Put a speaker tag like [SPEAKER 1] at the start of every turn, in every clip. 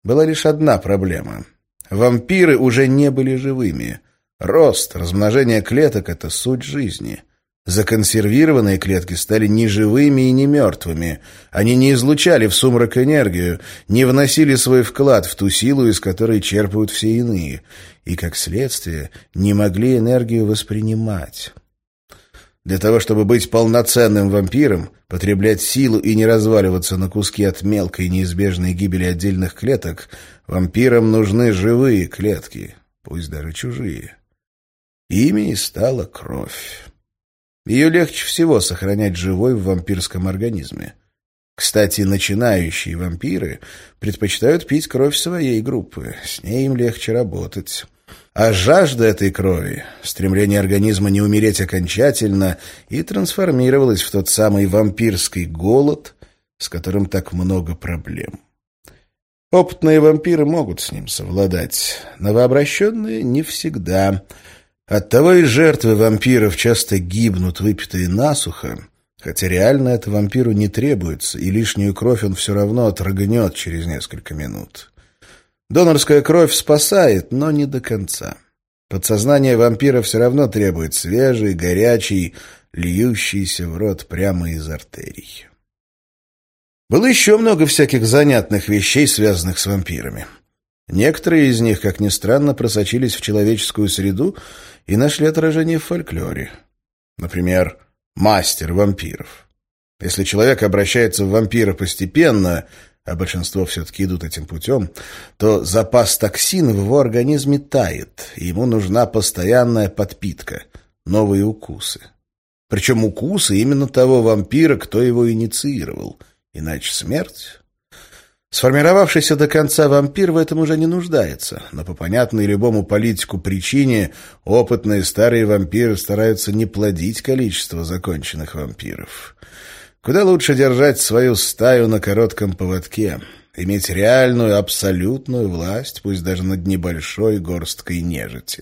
[SPEAKER 1] Была лишь одна проблема. Вампиры уже не были живыми. Рост, размножение клеток — это суть жизни. Законсервированные клетки стали не живыми и не мертвыми. Они не излучали в сумрак энергию, не вносили свой вклад в ту силу, из которой черпают все иные, и, как следствие, не могли энергию воспринимать. Для того, чтобы быть полноценным вампиром, потреблять силу и не разваливаться на куски от мелкой неизбежной гибели отдельных клеток, вампирам нужны живые клетки, пусть даже чужие. Ими и стала кровь. Ее легче всего сохранять живой в вампирском организме. Кстати, начинающие вампиры предпочитают пить кровь своей группы, с ней им легче работать. А жажда этой крови, стремление организма не умереть окончательно, и трансформировалась в тот самый вампирский голод, с которым так много проблем. Опытные вампиры могут с ним совладать, новообращенные — не всегда. Оттого и жертвы вампиров часто гибнут, выпитые насухо, хотя реально это вампиру не требуется, и лишнюю кровь он все равно отрыгнет через несколько минут. Донорская кровь спасает, но не до конца. Подсознание вампира все равно требует свежей, горячей, льющейся в рот прямо из артерий. Было еще много всяких занятных вещей, связанных с вампирами. Некоторые из них, как ни странно, просочились в человеческую среду и нашли отражение в фольклоре. Например, мастер вампиров. Если человек обращается в вампира постепенно, а большинство все-таки идут этим путем, то запас токсин в его организме тает, и ему нужна постоянная подпитка, новые укусы. Причем укусы именно того вампира, кто его инициировал, иначе смерть. Сформировавшийся до конца вампир в этом уже не нуждается, но по понятной любому политику причине опытные старые вампиры стараются не плодить количество законченных вампиров. Куда лучше держать свою стаю на коротком поводке, иметь реальную, абсолютную власть, пусть даже над небольшой горсткой нежити.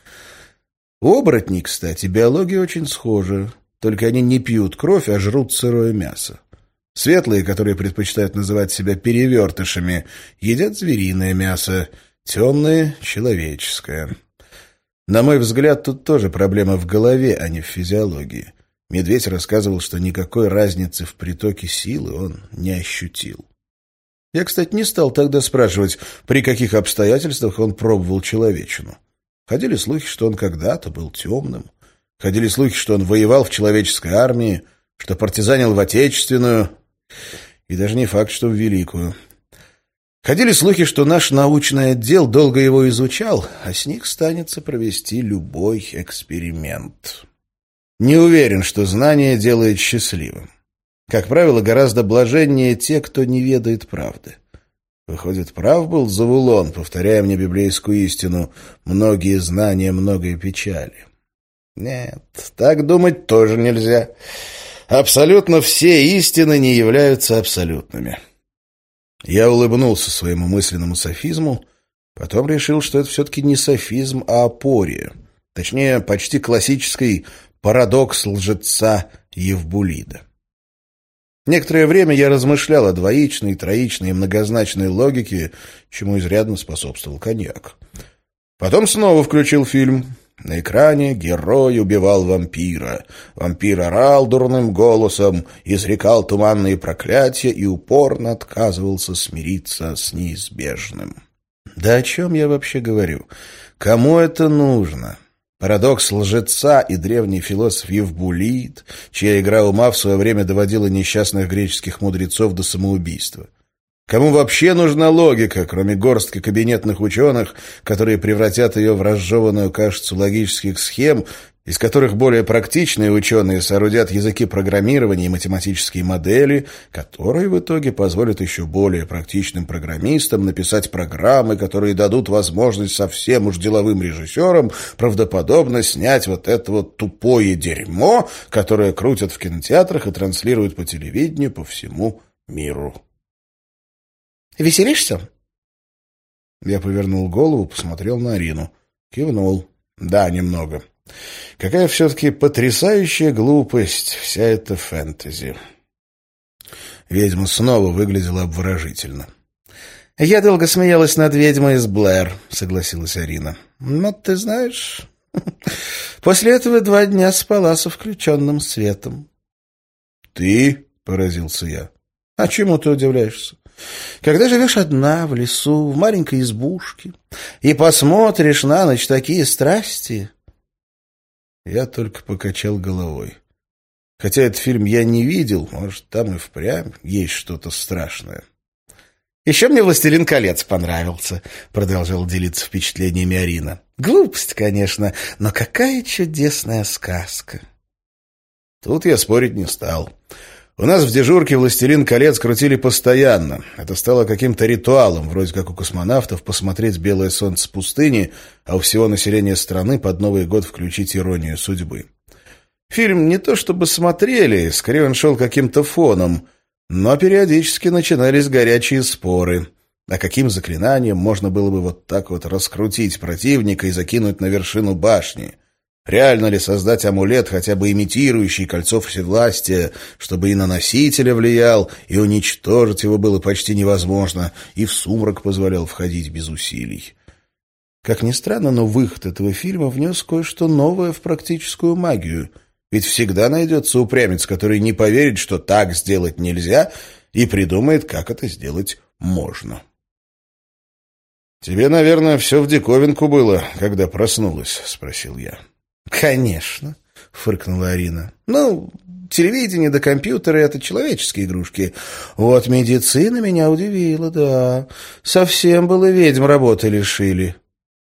[SPEAKER 1] У оборотней, кстати, биология очень схожа, только они не пьют кровь, а жрут сырое мясо. Светлые, которые предпочитают называть себя перевертышами, едят звериное мясо, темные — человеческое. На мой взгляд, тут тоже проблема в голове, а не в физиологии. Медведь рассказывал, что никакой разницы в притоке силы он не ощутил. Я, кстати, не стал тогда спрашивать, при каких обстоятельствах он пробовал человечину. Ходили слухи, что он когда-то был темным. Ходили слухи, что он воевал в человеческой армии, что партизанил в Отечественную, и даже не факт, что в Великую. Ходили слухи, что наш научный отдел долго его изучал, а с них станется провести любой эксперимент. Не уверен, что знание делает счастливым. Как правило, гораздо блаженнее те, кто не ведает правды. Выходит, прав был Завулон, повторяя мне библейскую истину: «Многие знания, многое печали». Нет, так думать тоже нельзя. Абсолютно все истины не являются абсолютными. Я улыбнулся своему мысленному софизму, потом решил, что это все-таки не софизм, а апория. Точнее, почти классический парадокс лжеца Евбулида. Некоторое время я размышлял о двоичной, троичной и многозначной логике, чему изрядно способствовал коньяк. Потом снова включил фильм. На экране герой убивал вампира. Вампир орал дурным голосом, изрекал туманные проклятия и упорно отказывался смириться с неизбежным. Да о чем я вообще говорю? Кому это нужно? Парадокс лжеца и древний философ Евбулид, чья игра ума в свое время доводила несчастных греческих мудрецов до самоубийства. Кому вообще нужна логика, кроме горстки кабинетных ученых, которые превратят ее в разжеванную кашицу логических схем, из которых более практичные ученые соорудят языки программирования и математические модели, которые в итоге позволят еще более практичным программистам написать программы, которые дадут возможность совсем уж деловым режиссерам правдоподобно снять вот это вот тупое дерьмо, которое крутят в кинотеатрах и транслируют по телевидению по всему миру. «Веселишься?» Я повернул голову, посмотрел на Арину. Кивнул. «Да, немного. Какая все-таки потрясающая глупость вся эта фэнтези». Ведьма снова выглядела обворожительно. «Я долго смеялась над ведьмой из Блэр», — согласилась Арина. «Но ты знаешь, после этого 2 дня спала со включенным светом». «Ты?» — поразился я. «А чему ты удивляешься? Когда живешь одна, в лесу, в маленькой избушке, и посмотришь на ночь такие страсти...» Я только покачал головой. Хотя этот фильм я не видел, может, там и впрямь есть что-то страшное. «Еще мне «Властелин колец» понравился», — продолжал делиться впечатлениями Арина. «Глупость, конечно, но какая чудесная сказка». Тут я спорить не стал. У нас в дежурке «Властелин колец» крутили постоянно. Это стало каким-то ритуалом, вроде как у космонавтов посмотреть «Белое солнце пустыни», а у всего населения страны под Новый год включить «Иронию судьбы». Фильм не то чтобы смотрели, скорее он шел каким-то фоном, но периодически начинались горячие споры. А каким заклинанием можно было бы вот так вот раскрутить противника и закинуть на вершину башни? Реально ли создать амулет, хотя бы имитирующий кольцо всевластия, чтобы и на носителя влиял, и уничтожить его было почти невозможно, и в сумрак позволял входить без усилий? Как ни странно, но выход этого фильма внес кое-что новое в практическую магию. Ведь всегда найдется упрямец, который не поверит, что так сделать нельзя, и придумает, как это сделать можно. «Тебе, наверное, все в диковинку было, когда проснулась?» — спросил я. «Конечно», — фыркнула Арина. «Ну, телевидение да компьютеры — это человеческие игрушки. Вот медицина меня удивила, да. Совсем было ведьм работы лишили».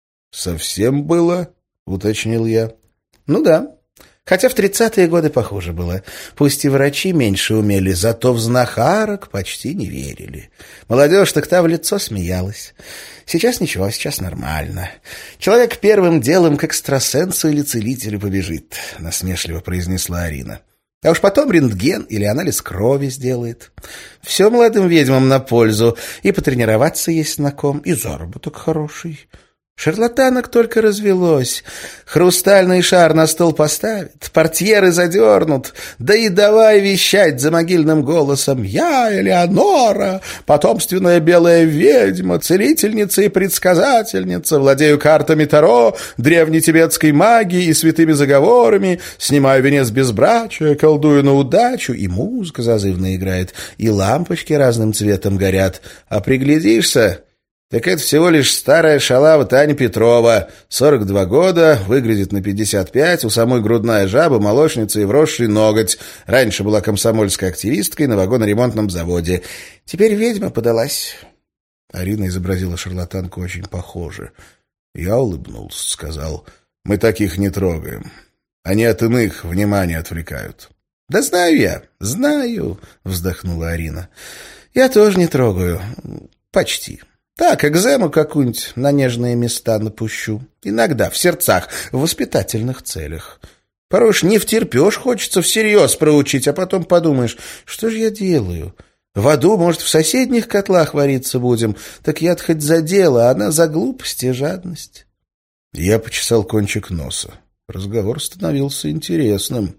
[SPEAKER 1] «Совсем было?» — уточнил я. «Ну да. Хотя в 30-е годы похуже было. Пусть и врачи меньше умели, зато в знахарок почти не верили. Молодежь так та в лицо смеялась. Сейчас ничего, сейчас нормально. Человек первым делом к экстрасенсу или целителю побежит», — насмешливо произнесла Арина. «А уж потом рентген или анализ крови сделает. Все молодым ведьмам на пользу. И потренироваться есть на ком, и заработок хороший. Шарлатанок только развелось. Хрустальный шар на стол поставят, портьеры задернут, да и давай вещать за могильным голосом: «Я, Элеонора, потомственная белая ведьма, целительница и предсказательница, владею картами Таро, древней тибетской магией и святыми заговорами, снимаю венец безбрачия, колдую на удачу», и музыка зазывно играет, и лампочки разным цветом горят. А приглядишься... Так это всего лишь старая шалава Таня Петрова, 42 года, выглядит на 55, у самой грудная жаба, молочница и вросший ноготь. Раньше была комсомольской активисткой на вагоноремонтном заводе. Теперь ведьма подалась. Арина изобразила шарлатанку очень похоже. Я улыбнулся, сказал: «Мы таких не трогаем. Они от иных внимание отвлекают». «Да знаю я, знаю», — вздохнула Арина. «Я тоже не трогаю. Почти». Так, экзему какую-нибудь на нежные места напущу. Иногда, в сердцах, в воспитательных целях. Порой уж не втерпешь, хочется всерьез проучить, а потом подумаешь: что же я делаю? В аду, может, в соседних котлах вариться будем? Так я-то хоть за дело, а она за глупость и жадность. Я почесал кончик носа. Разговор становился интересным.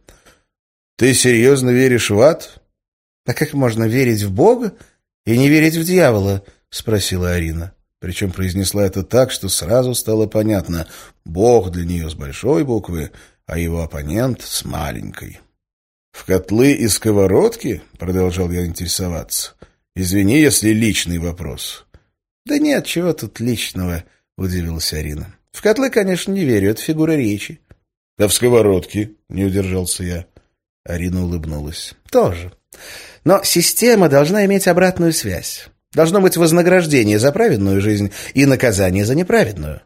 [SPEAKER 1] «Ты серьезно веришь в ад?» «А как можно верить в Бога и не верить в дьявола?» — спросила Арина. Причем произнесла это так, что сразу стало понятно. Бог для нее с большой буквы, а его оппонент с маленькой. «В котлы и сковородки?» — продолжал я интересоваться. «Извини, если личный вопрос». «Да нет, чего тут личного?» — удивилась Арина. «В котлы, конечно, не верю, это фигура речи». «А в сковородки?» — не удержался я. Арина улыбнулась. «Тоже. Но система должна иметь обратную связь. Должно быть вознаграждение за праведную жизнь и наказание за неправедную».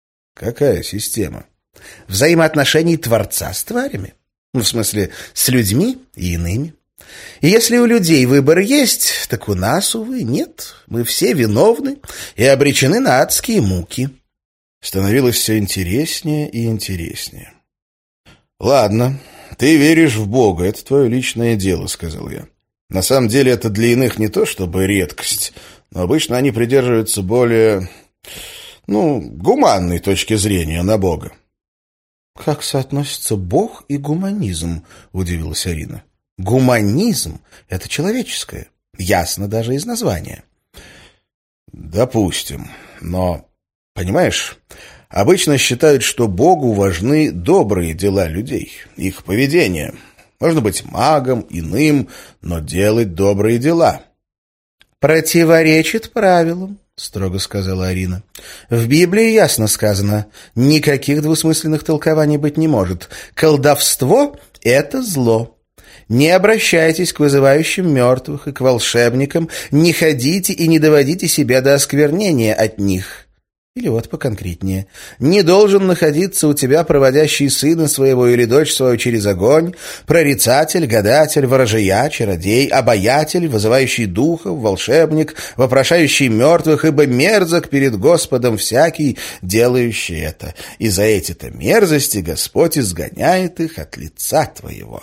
[SPEAKER 1] «Какая система?» «Взаимоотношений Творца с тварями. В смысле, с людьми и иными. И если у людей выбор есть, так у нас, увы, нет. Мы все виновны и обречены на адские муки». Становилось все интереснее и интереснее. «Ладно, ты веришь в Бога, это твое личное дело», — сказал я. «На самом деле это для иных не то чтобы редкость, но обычно они придерживаются более, гуманной точки зрения на Бога». «Как соотносятся Бог и гуманизм?» — удивилась Арина. «Гуманизм — это человеческое, ясно даже из названия». Допустим. Но, понимаешь, обычно считают, что Богу важны добрые дела людей, их поведение. Можно быть магом, иным, но делать добрые дела. «Противоречит правилам», — строго сказала Арина. «В Библии ясно сказано, никаких двусмысленных толкований быть не может. Колдовство — это зло. Не обращайтесь к вызывающим мертвых и к волшебникам, не ходите и не доводите себя до осквернения от них». Или вот поконкретнее. «Не должен находиться у тебя проводящий сына своего или дочь свою через огонь, прорицатель, гадатель, ворожея, чародей, обаятель, вызывающий духов, волшебник, вопрошающий мертвых, ибо мерзок перед Господом всякий, делающий это. И за эти-то мерзости Господь изгоняет их от лица твоего».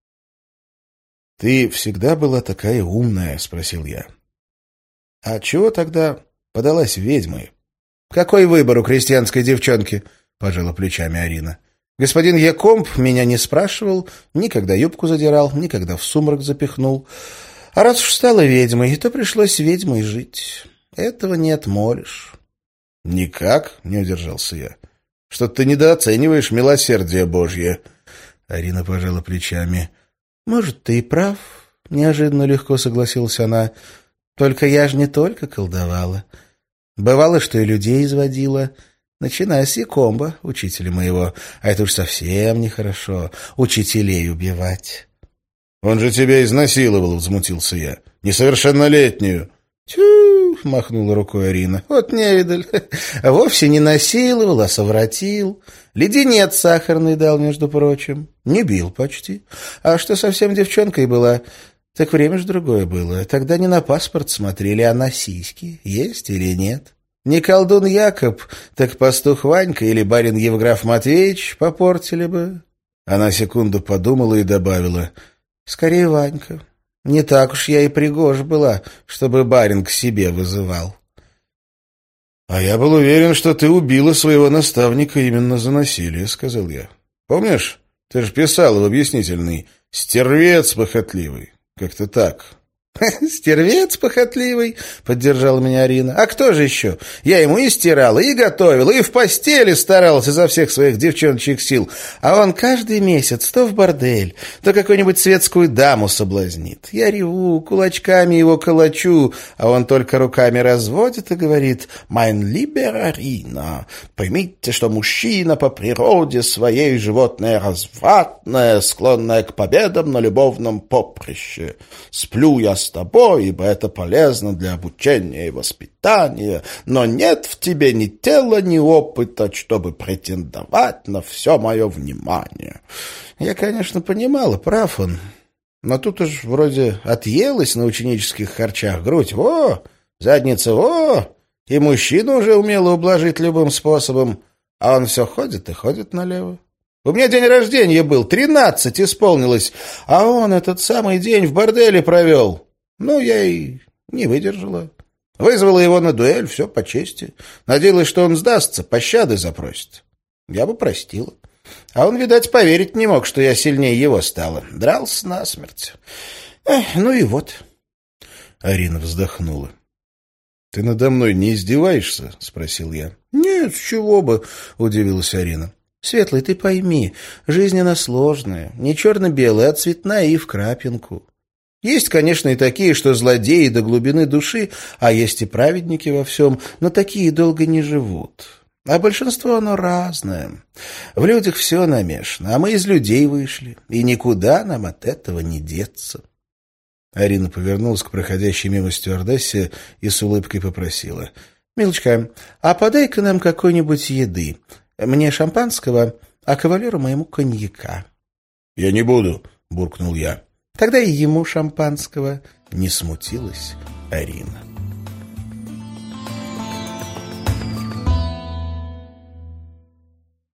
[SPEAKER 1] «Ты всегда была такая умная?» — спросил я. «А чего тогда подалась ведьмой?» «Какой выбор у крестьянской девчонки?» — пожала плечами Арина. «Господин Якомб меня не спрашивал, никогда юбку задирал, никогда в сумрак запихнул. А раз уж стала ведьмой, то пришлось ведьмой жить. Этого не отмолишь». «Никак?» — не удержался я. «Что-то ты недооцениваешь милосердие Божье». Арина пожала плечами. «Может, ты и прав», — неожиданно легко согласилась она. «Только я же не только колдовала. Бывало, что и людей изводила, начиная с Якомба, учителя моего. А это уж совсем нехорошо, учителей убивать». «Он же тебя изнасиловал», — взмутился я. «Несовершеннолетнюю». «Тю!» — махнула рукой Арина. «Вот невидаль. Вовсе не насиловал, а совратил. Леденец сахарный дал, между прочим. Не бил почти. А что совсем девчонкой была, так время ж другое было. Тогда не на паспорт смотрели, а на сиськи. Есть или нет. Не колдун Якоб, так пастух Ванька или барин Евграф Матвеевич попортили бы». Она секунду подумала и добавила: «Скорее Ванька. Не так уж я и пригожа была, чтобы барин к себе вызывал». «А я был уверен, что ты убила своего наставника именно за насилие», — сказал я. «Помнишь, ты же писала в объяснительной: стервец похотливый. Как-то так».
[SPEAKER 2] «Стервец похотливый», — поддержала меня Арина. «А кто же еще? Я ему и стирала, и готовила, и в постели старалась изо всех своих девчоночьих сил. А он каждый месяц то в бордель, то какую-нибудь светскую даму соблазнит. Я реву, кулачками его колочу, а он только руками разводит и говорит: «Mein lieber Арина, поймите, что мужчина по природе своей животное развратное, склонное к победам на любовном поприще. Сплю я с тобой, ибо это полезно для обучения и воспитания, но нет в тебе ни тела, ни опыта, чтобы претендовать на все мое внимание». Я, конечно, понимала, прав он, но тут уж вроде отъелась на ученических харчах грудь, во, задница, во, и мужчину уже умела ублажить любым способом, а он все ходит и ходит налево. У меня день рождения был, 13 исполнилось, а он этот самый день в борделе провел. Ну, я и не выдержала. Вызвала его на дуэль, все по чести. Надеялась, что он сдастся, пощады запросит. Я бы простила. А он, видать, поверить не мог, что я сильнее его стала. Дрался насмерть. Ну и вот.
[SPEAKER 1] Арина вздохнула. «Ты надо мной не издеваешься?» — спросил я.
[SPEAKER 2] «Нет, с чего бы», — удивилась Арина. «Светлый, ты пойми, жизнь она сложная, не черно-белая, а цветная и в крапинку. Есть, конечно, и такие, что злодеи до глубины души, а есть и праведники во всем, но такие долго не живут. А большинство оно разное. В людях все намешано, а мы из людей вышли, и никуда нам от этого не деться».
[SPEAKER 1] Арина повернулась к проходящей мимо стюардессе и с улыбкой попросила:
[SPEAKER 2] «Милочка, а подай-ка нам какой-нибудь еды. Мне шампанского, а кавалеру моему коньяка».
[SPEAKER 1] «Я не буду», — буркнул я.
[SPEAKER 2] «Тогда и ему шампанского», — не смутилась Арина.